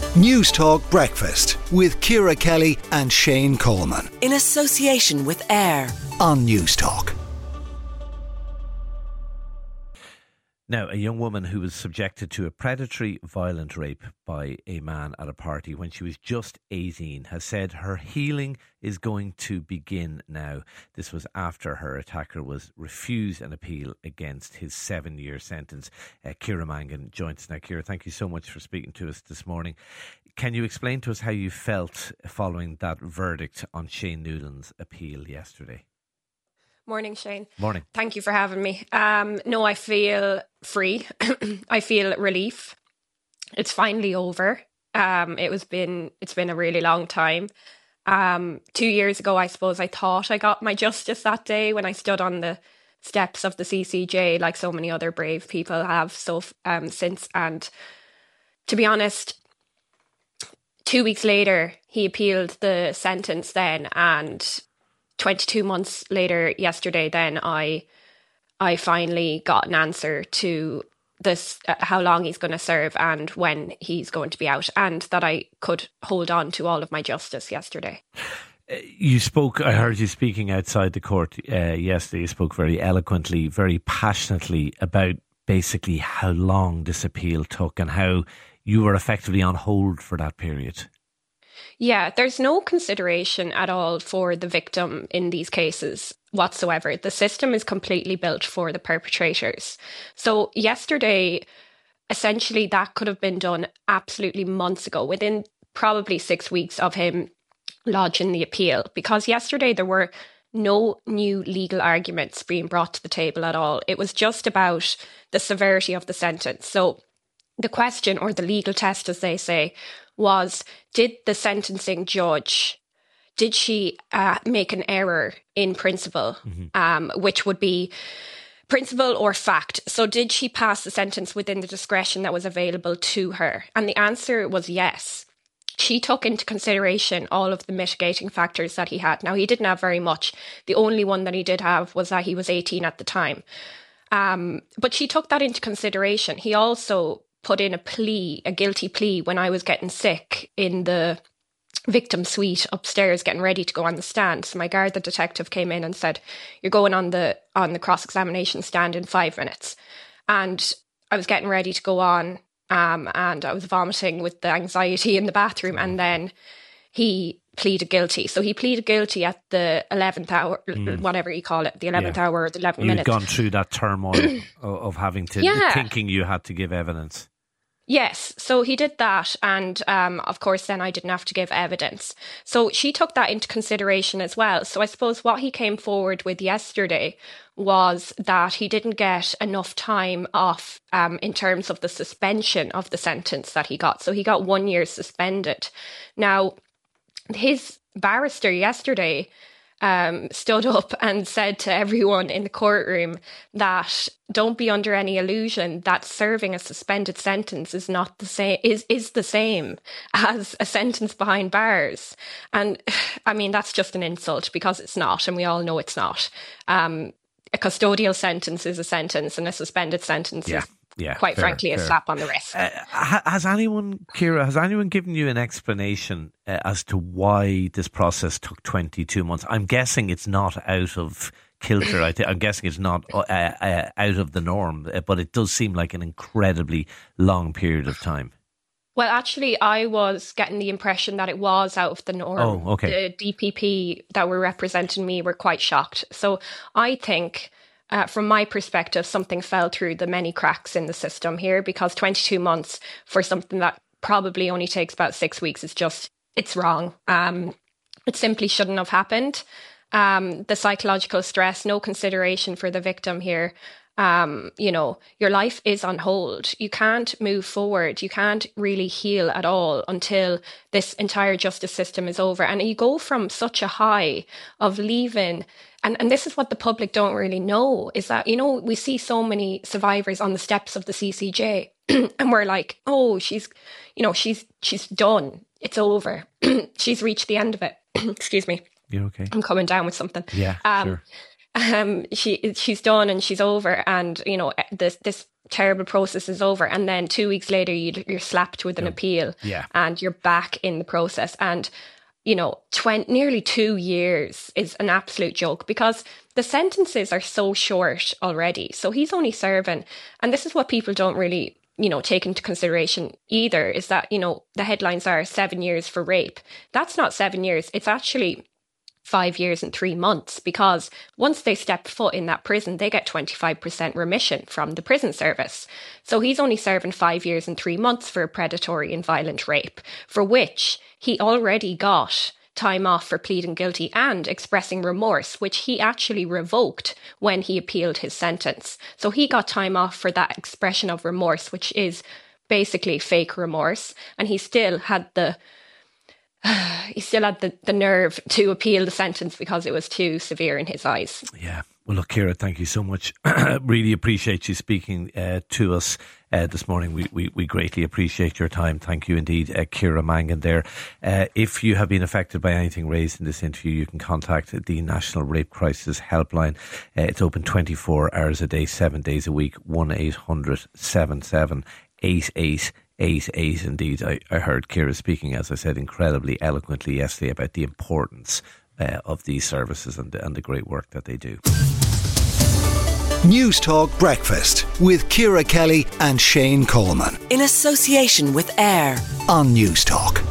News Talk Breakfast with Ciara Kelly and Shane Coleman. In association with AIR on News Talk. Now, a young woman who was subjected to a predatory violent rape by a man at a party when she was just 18 has said her healing is going to begin now. This was after her attacker was refused an appeal against his 7-year sentence. Ciara Mangan joins us now. Ciara, thank you so much for speaking to us this morning. Can you explain to us how you felt following that verdict on Shane Newlan's appeal yesterday? Morning, Shane. Morning. Thank you for having me. No, I feel free. I feel relief. It's finally over. It's been a really long time. 2 years ago, I suppose I thought I got my justice that day when I stood on the steps of the CCJ, like so many other brave people have since. And to be honest, 2 weeks later, he appealed the sentence then, and 22 months later, yesterday, then I finally got an answer to this, how long he's going to serve and when he's going to be out, and that I could hold on to all of my justice yesterday. I heard you speaking outside the court yesterday. You spoke very eloquently, very passionately about basically how long this appeal took and how you were effectively on hold for that period. Yeah, there's no consideration at all for the victim in these cases whatsoever. The system is completely built for the perpetrators. So yesterday, essentially, that could have been done absolutely months ago, within probably 6 weeks of him lodging the appeal. Because yesterday there were no new legal arguments being brought to the table at all. It was just about the severity of the sentence. So the question, or the legal test, as they say, was, did the sentencing judge, did she make an error in principle, which would be principle or fact? So did she pass the sentence within the discretion that was available to her? And the answer was yes. She took into consideration all of the mitigating factors that he had. Now, he didn't have very much. The only one that he did have was that he was 18 at the time. But she took that into consideration. He also put in a guilty plea when I was getting sick in the victim suite upstairs, getting ready to go on the stand. So my guard, the detective, came in and said, "You're going on the cross-examination stand in 5 minutes." And I was getting ready to go on, and I was vomiting with the anxiety in the bathroom. And then he pleaded guilty. So he pleaded guilty at the 11th hour, whatever you call it, the 11th hour or the 11th minute. You'd gone through that turmoil of having to, thinking you had to give evidence. Yes, so he did that, and of course then I didn't have to give evidence. So she took that into consideration as well. So I suppose what he came forward with yesterday was that he didn't get enough time off in terms of the suspension of the sentence that he got. So he got 1 year suspended. Now, his barrister yesterday stood up and said to everyone in the courtroom that don't be under any illusion that serving a suspended sentence is not the same, is the same as a sentence behind bars. And I mean, that's just an insult, because it's not, and we all know it's not. A custodial sentence is a sentence, and a suspended sentence is quite frankly, a slap on the wrist. Has anyone, Ciara, given you an explanation as to why this process took 22 months? I'm guessing it's not out of kilter. I'm guessing it's not out of the norm, but it does seem like an incredibly long period of time. Well, actually, I was getting the impression that it was out of the norm. Oh, okay. The DPP that were representing me were quite shocked. So I think, from my perspective, something fell through the many cracks in the system here, because 22 months for something that probably only takes about 6 weeks is it's wrong. It simply shouldn't have happened. The psychological stress, no consideration for the victim here. Your life is on hold. You can't move forward. You can't really heal at all until this entire justice system is over. And you go from such a high of leaving. And this is what the public don't really know, is that, we see so many survivors on the steps of the CCJ and we're like, oh, she's done. It's over. She's reached the end of it. Excuse me. You're okay. I'm coming down with something. Yeah, sure. She's done and she's over, and this terrible process is over, and then 2 weeks later you're slapped with an appeal, and you're back in the process. And nearly 2 years is an absolute joke, because the sentences are so short already. So he's only serving, and this is what people don't really take into consideration either, is that the headlines are 7 years for rape. That's not 7 years. It's actually 5 years and 3 months, because once they step foot in that prison, they get 25% remission from the prison service. So he's only serving 5 years and 3 months for a predatory and violent rape, for which he already got time off for pleading guilty and expressing remorse, which he actually revoked when he appealed his sentence. So he got time off for that expression of remorse, which is basically fake remorse, and he still had the nerve to appeal the sentence because it was too severe in his eyes. Yeah. Well, look, Ciara, thank you so much. Really appreciate you speaking to us this morning. We greatly appreciate your time. Thank you indeed, Ciara Mangan there. If you have been affected by anything raised in this interview, you can contact the National Rape Crisis Helpline. It's open 24 hours a day, 7 days a week, 1-800-77-8888. Indeed, I heard Ciara speaking, as I said, incredibly eloquently yesterday about the importance of these services and the great work that they do. News Talk Breakfast with Ciara Kelly and Shane Coleman. In association with AIR On News Talk.